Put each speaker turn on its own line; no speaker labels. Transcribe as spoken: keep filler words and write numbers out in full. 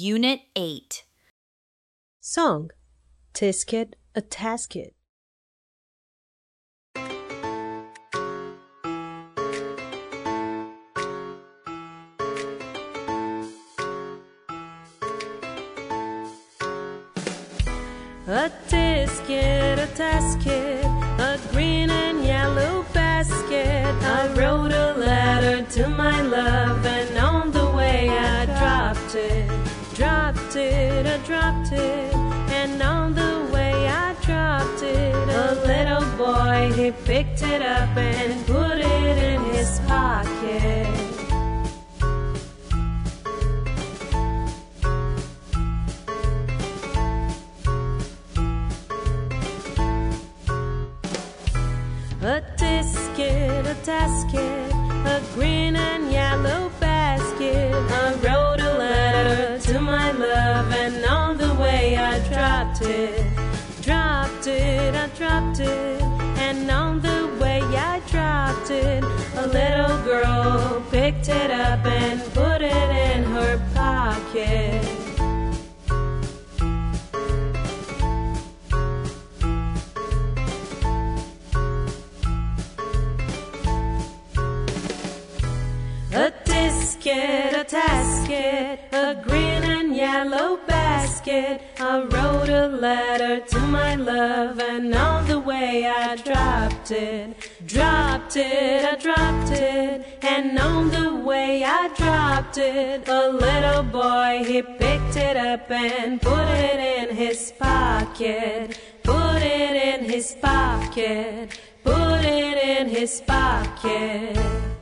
Unit eight.
Song, Tisket a Tasket. A tisket, a tasket, a green and yellow basket. I wrote a letter to my love, and on the way I dropped it, dropped it, I dropped it, and on the way I dropped it. A little boy, he picked it up and put it in his pocket. A tisket, a tasket, a green and yellow basket. I wrote a letter to my love, and on the way I dropped it, dropped it, I dropped it, and on the way I dropped it. A little girl picked it up and put it in her pocket. A tisket, a tasket, a green and yellow basket. I wrote a letter to my love, and on the way I dropped it, dropped it, I dropped it, and on the way I dropped it. A little boy, he picked it up and put it in his pocket, put it in his pocket, put it in his pocket.